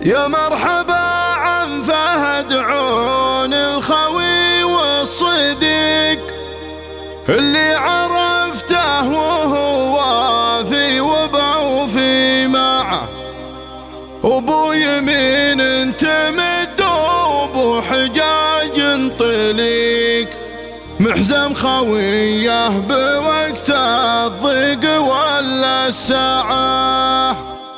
يا مرحبا عن فهد عون الخوي والصديق اللي عرفته وهو في وبا وفي معه، وبو يمين انت مد وبو حجاج انطليق، محزم خويه بوقت الضيق ولا الساعة.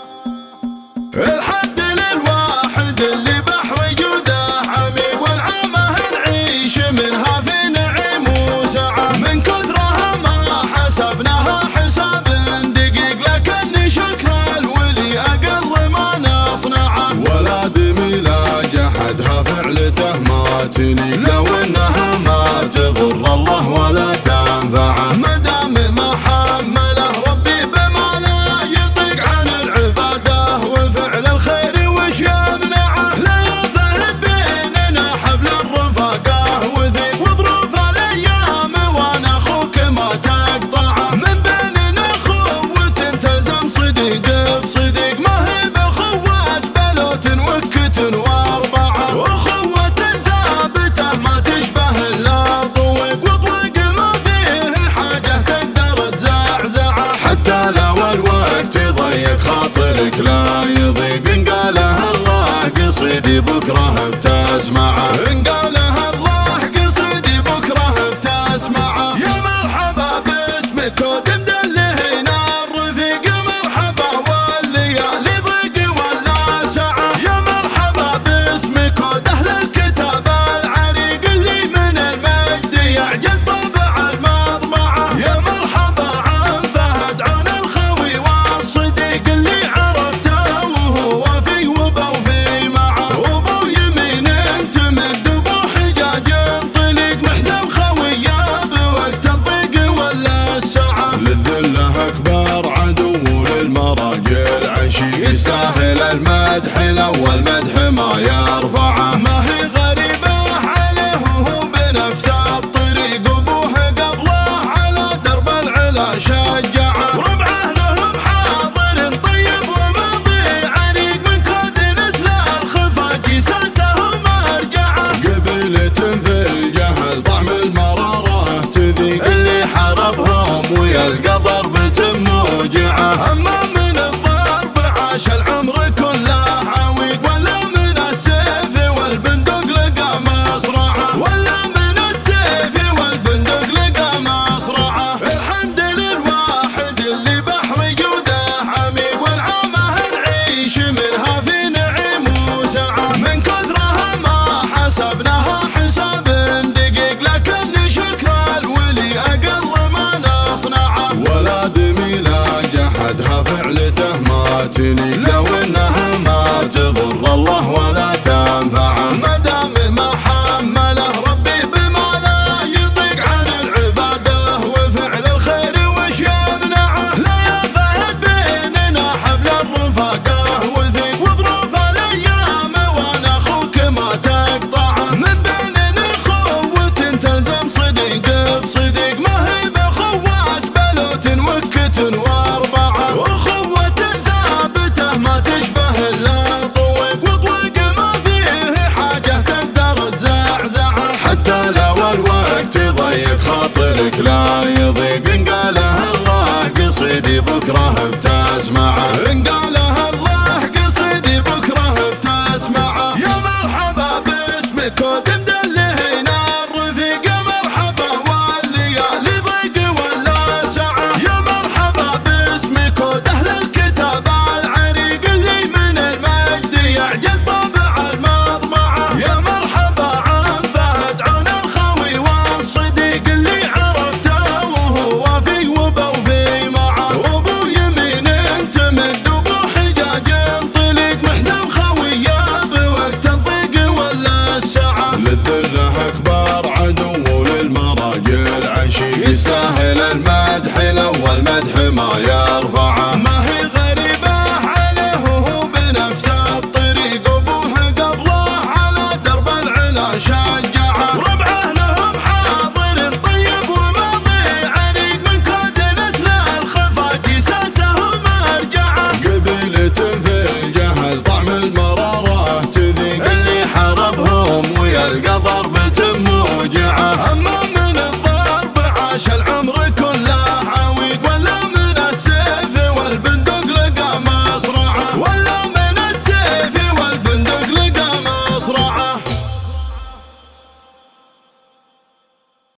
الحد للواحد اللي بحر جوده عميق، والعامة نعيش منها في نعيم وسعة، من كثرها ما حسبناها حساب دقيق، لكن شكر الولي أقل ما نصنعه، ولا دميلا جحدها فعلته ما تليق، لو انها ما تضر الله ولا تنفعه، مدام ما حمله ربي بما لا يطيق عن العباده وفعل الخير وش يمنعه. لا يفهد بيننا حبل الرفاقه وثيق، وظروف الايام وانا اخوك ما تقطعه، من بيننا اخوة تلزم صديق بصديق، ما هي باخوة بلوت وكت واربعه، واخوة ثابته ما تشبه الا طويق، وطويق ما فيه حاجه تقدر تزعزعه، حتى لو الوقت يضيق خاطرك لا يضيق، ان قالها الله قصيدي بكره بتسمعه، ان قالها الله قصيدي بكره بتسمعه. يا مرحبا باسمك ودم دلهنا الرفيق، مرحبا والليالي ضيق ولا سعه، يا مرحبا باسمك ودهل الكتاب العريق اللي من المجد يعجل طبع المطبعه، يا مرحبا عن فهد عون الخوي والصديق اللي عرفته وهو في وبا وفي معه، وبو يمين انت مد وبو حجاج انطليق، محزم خويه بوقت الضيق ولا السعه، للذله اكبر عدو للمراجل عشي، يستاهل المدح لو المدح ما يرفعه، ما هي غريبه عليه وهو بنفس الطريق، وابوه قبله على درب العلا شجعه، وربعه لهم حاضر طيب وماضي عريق، من كود نسل الخفاق سلسه ومرجعه، قبيلة في الجهل طعم المراره تذيق، اللي حاربهم ويلقى ضربة موجعه، اما من الضرب عاش العمر كله عويق، ولا من السيف والبندق لقى مصرعه، ولا من السيف والبندق لقى مصرعه. الحمد للواحد اللي بحر جوده عميق، والعامة نعيش منها في نعيم وسعة، من كثرها ما حسبناها حساب دقيق، لكن شكر الولي أقل ما نصنعه، ولا دميلا جحدها فعلته ما تليق، لو انها ما تضر الله ولا تنفعه، مدام ما حمله ربي بما لا يطيق عن العباده وفعل الخير وش يمنعه. لا يفهد بيننا حبل الرفاقه وثيق، وظروف الايام وانا اخوك ما تقطعه، من بيننا اخوة تلزم صديق بصديق، ما هي باخوة بلوت وكت واربعه، واخوة ثابته ما تشبه الا طويق، وطويق ما فيه حاجه تقدر تزعزعه، حتى لو الوقت يضيق خاطرك لا يضيق، ان قالها الله قصيدي بكره بتسمعه، ان قالها الله القدر